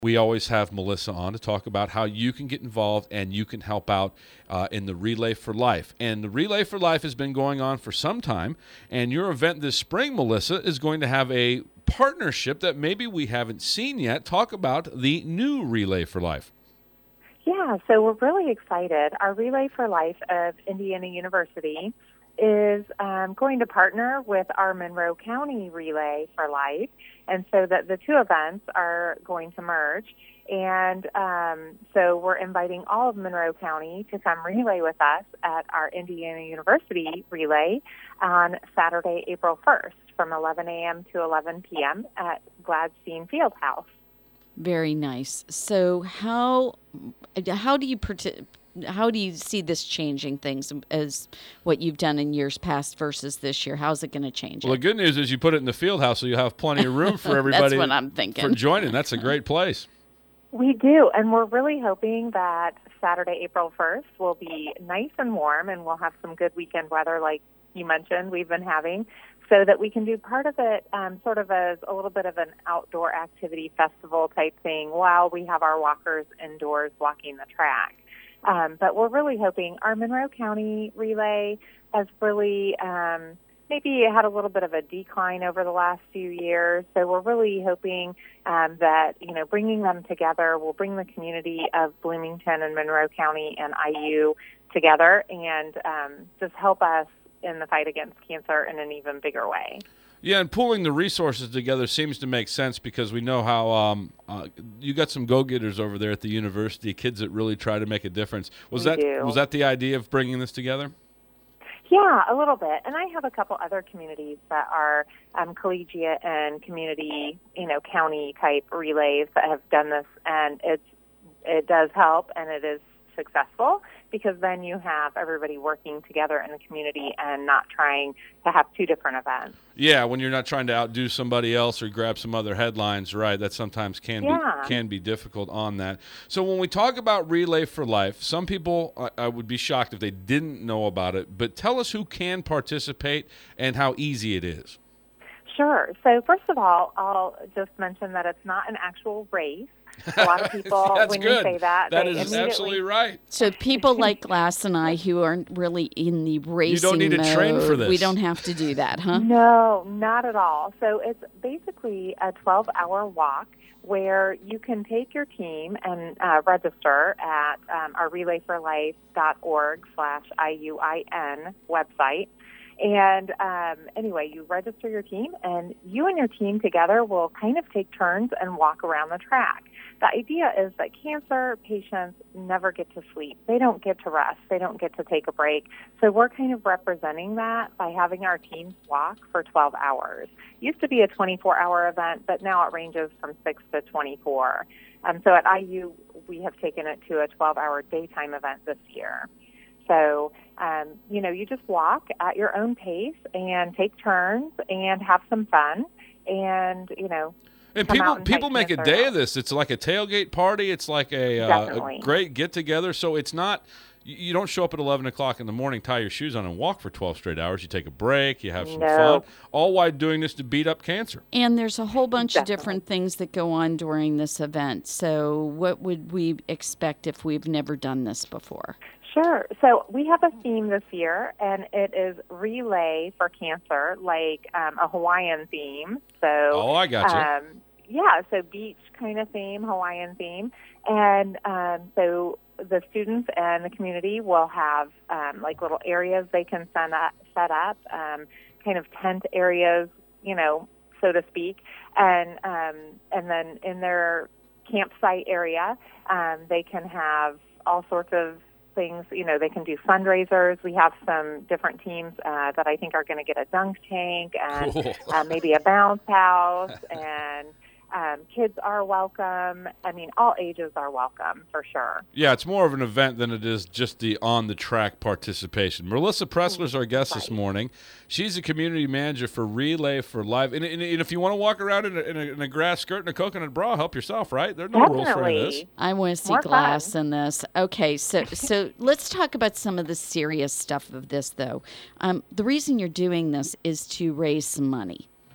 We always have Melissa on to talk about how you can get involved and you can help out in the Relay for Life. And the Relay for Life has been going on for some time, and your event this spring, Melissa, is going to have a partnership that maybe we haven't seen yet. Talk about the new Relay for Life. Yeah, so we're really excited. Our Relay for Life of Indiana University is going to partner with our Monroe County Relay for Life, and so that the two events are going to merge. And so we're inviting all of Monroe County to come relay with us at our Indiana University Relay on Saturday, April 1st from 11 a.m. to 11 p.m. at Gladstein Fieldhouse. Very nice. So how do you see this changing things as what you've done in years past versus this year? How's it going to change Well, the good news is you put it in the field house, so you have plenty of room for everybody. That's what I'm thinking. For joining. That's a great place. We do, and we're really hoping that Saturday, April 1st will be nice and warm, and we'll have some good weekend weather like you mentioned we've been having, so that we can do part of it sort of as a little bit of an outdoor activity festival type thing while we have our walkers indoors walking the track. But we're really hoping our Monroe County Relay has really maybe had a little bit of a decline over the last few years. So we're really hoping that, bringing them together will bring the community of Bloomington and Monroe County and IU together and just help us in the fight against cancer in an even bigger way. Yeah, and pulling the resources together seems to make sense because we know how you got some go-getters over there at the university, kids that really try to make a difference. Was that the idea of bringing this together? Yeah, a little bit. And I have a couple other communities that are collegiate and community, county-type relays that have done this, and it does help, and it is successful because then you have everybody working together in the community and not trying to have two different events. Yeah, when you're not trying to outdo somebody else or grab some other headlines, right, that sometimes can be difficult on that. So when we talk about Relay for Life, some people, I would be shocked if they didn't know about it, but tell us who can participate and how easy it is. Sure. So first of all, I'll just mention that it's not an actual race. A lot of people, when you say that, that is absolutely right. So people like Glass and I who aren't really in the racing you don't need to train for this. We don't have to do that, huh? No, not at all. So it's basically a 12-hour walk where you can take your team and register at our relayforlife.org/IUIN website. And anyway, you register your team, and you and your team together will kind of take turns and walk around the track. The idea is that cancer patients never get to sleep. They don't get to rest. They don't get to take a break. So we're kind of representing that by having our teams walk for 12 hours. It used to be a 24-hour event, but now it ranges from 6 to 24. So at IU, we have taken it to a 12-hour daytime event this year. So, you just walk at your own pace and take turns and have some fun and, And people make a day of this. It's like a tailgate party. It's like a great get-together. So it's not – you don't show up at 11 o'clock in the morning, tie your shoes on, and walk for 12 straight hours. You take a break. You have some fun, all while doing this to beat up cancer. And there's a whole bunch of different things that go on during this event. So what would we expect if we've never done this before? Sure. So we have a theme this year, and it is Relay for Cancer, like a Hawaiian theme. So, I got you. So beach kind of theme, Hawaiian theme. And so the students and the community will have like little areas they can set up, kind of tent areas, so to speak. And then in their campsite area, they can have all sorts of things, they can do fundraisers. We have some different teams that I think are going to get a dunk tank and maybe a bounce house, and kids are welcome. I mean, all ages are welcome for sure. Yeah, it's more of an event than it is just the on-the-track participation. Melissa Pressler is our guest this morning. She's a community manager for Relay for Life. And if you want to walk around in a grass skirt and a coconut bra, help yourself, right? There's no rules for this. I want to see Glass in this. Okay, so let's talk about some of the serious stuff of this, though. The reason you're doing this is to raise some money.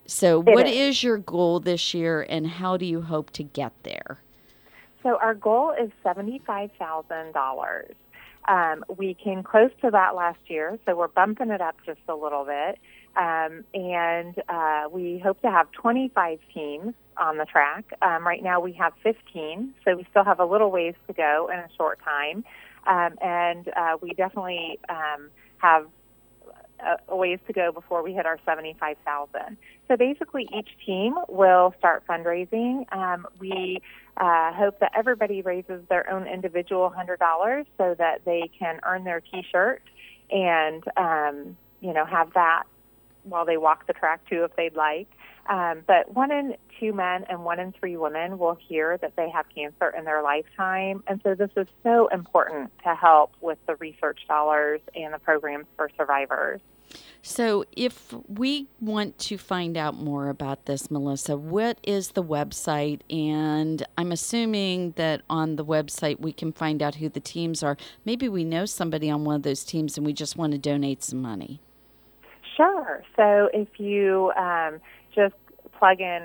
So what is your goal this year, and how do you hope to get there? So our goal is $75,000. We came close to that last year, so we're bumping it up just a little bit. And we hope to have 25 teams on the track. Right now we have 15, so we still have a little ways to go in a short time. And we definitely have a ways to go before we hit our 75,000. So basically each team will start fundraising. We hope that everybody raises their own individual $100 so that they can earn their T-shirt and, have that while they walk the track too if they'd like. But 1 in 2 men and 1 in 3 women will hear that they have cancer in their lifetime. And so this is so important to help with the research dollars and the programs for survivors. So if we want to find out more about this, Melissa, what is the website? And I'm assuming that on the website we can find out who the teams are. Maybe we know somebody on one of those teams and we just want to donate some money. Sure. So if you just plug in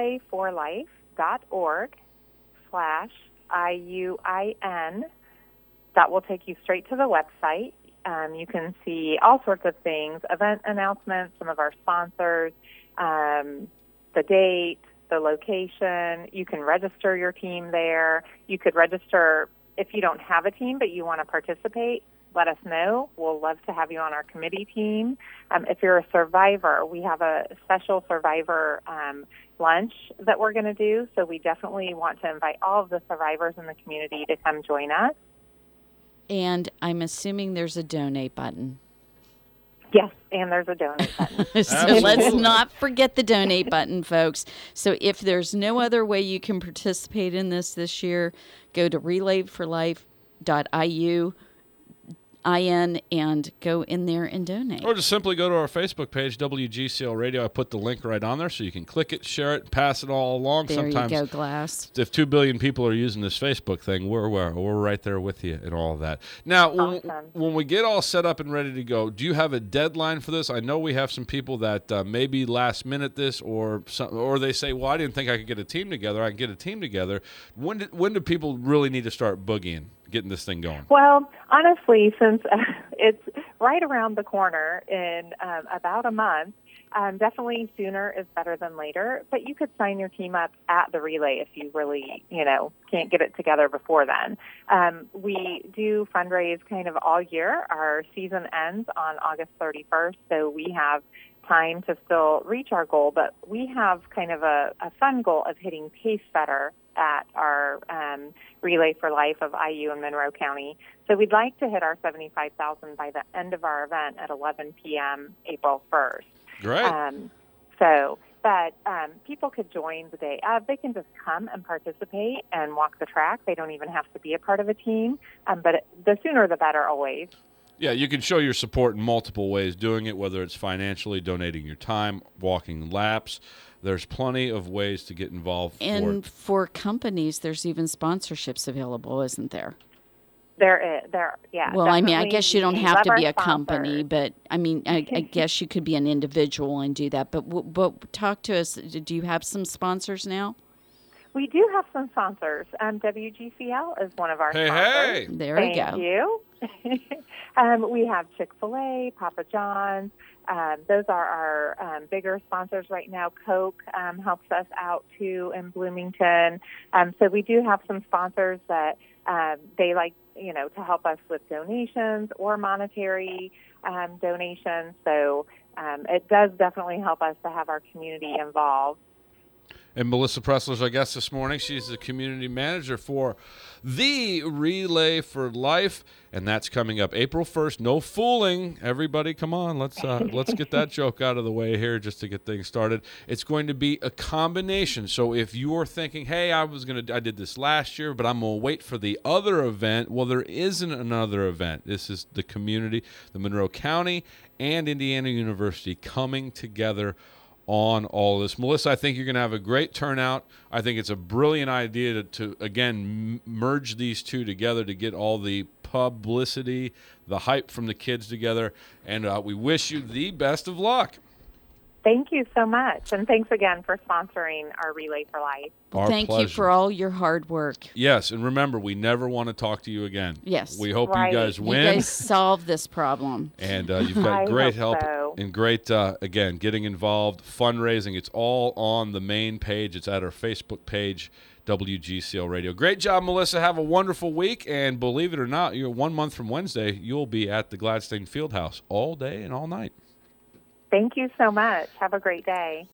relayforlife.org/IUIN, that will take you straight to the website. You can see all sorts of things, event announcements, some of our sponsors, the date, the location. You can register your team there. You could register if you don't have a team but you want to participate. Let us know. We'll love to have you on our committee team. If you're a survivor, we have a special survivor lunch that we're going to do, so we definitely want to invite all of the survivors in the community to come join us. And I'm assuming there's a donate button. Yes, and there's a donate button. So let's not forget the donate button, folks. So if there's no other way you can participate in this year, go to relayforlife.iu and go in there and donate. Or just simply go to our Facebook page, WGCL Radio. I put the link right on there so you can click it, share it, pass it all along. There Sometimes, you go, Glass. If 2 billion people are using this Facebook thing, we're right there with you and all of that. Now, when we get all set up and ready to go, do you have a deadline for this? I know we have some people that maybe last minute this or they say, well, I didn't think I could get a team together. I can get a team together. When do people really need to start boogieing, getting this thing going? Well, honestly, since it's right around the corner in about a month, definitely sooner is better than later. But you could sign your team up at the relay if you really, can't get it together before then. We do fundraise kind of all year. Our season ends on August 31st, so we have time to still reach our goal. But we have kind of a fun goal of hitting pace setter at our Relay for Life of IU and Monroe County. So we'd like to hit our 75,000 by the end of our event at 11 p.m. April 1st. Great. But people could join the day of. They can just come and participate and walk the track. They don't even have to be a part of a team. But the sooner the better always. Yeah, you can show your support in multiple ways doing it, whether it's financially, donating your time, walking laps. There's plenty of ways to get involved. And for companies, there's even sponsorships available, isn't there? There, yeah. Well, I mean, I guess you don't have to be a company, but I mean, I guess you could be an individual and do that. But talk to us. Do you have some sponsors now? We do have some sponsors. WGCL is one of our sponsors. Hey, there we go. Thank you. We have Chick-fil-A, Papa John's. Those are our bigger sponsors right now. Coke helps us out too in Bloomington. So we do have some sponsors that they like, to help us with donations or monetary donations. So it does definitely help us to have our community involved. And Melissa Pressler's our guest this morning. She's the community manager for the Relay for Life, and that's coming up April 1st. No fooling, everybody. Come on, let's get that joke out of the way here just to get things started. It's going to be a combination. So if you're thinking, hey, I did this last year, but I'm gonna wait for the other event. Well, there isn't another event. This is the community, the Monroe County and Indiana University coming together on all this. Melissa, I think you're going to have a great turnout. I think it's a brilliant idea to again, merge these two together to get all the publicity, the hype from the kids together, and we wish you the best of luck. Thank you so much. And thanks again for sponsoring our Relay for Life. Our Thank pleasure. you for all your hard work. Yes, and remember, we never want to talk to you again. Yes. We hope Right. you guys You win. guys solve this problem. And you've got I great hope help so. and great, again, getting involved, fundraising. It's all on the main page. It's at our Facebook page, WGCL Radio. Great job, Melissa. Have a wonderful week. And believe it or not, 1 month from Wednesday, you'll be at the Gladstone Fieldhouse all day and all night. Thank you so much. Have a great day.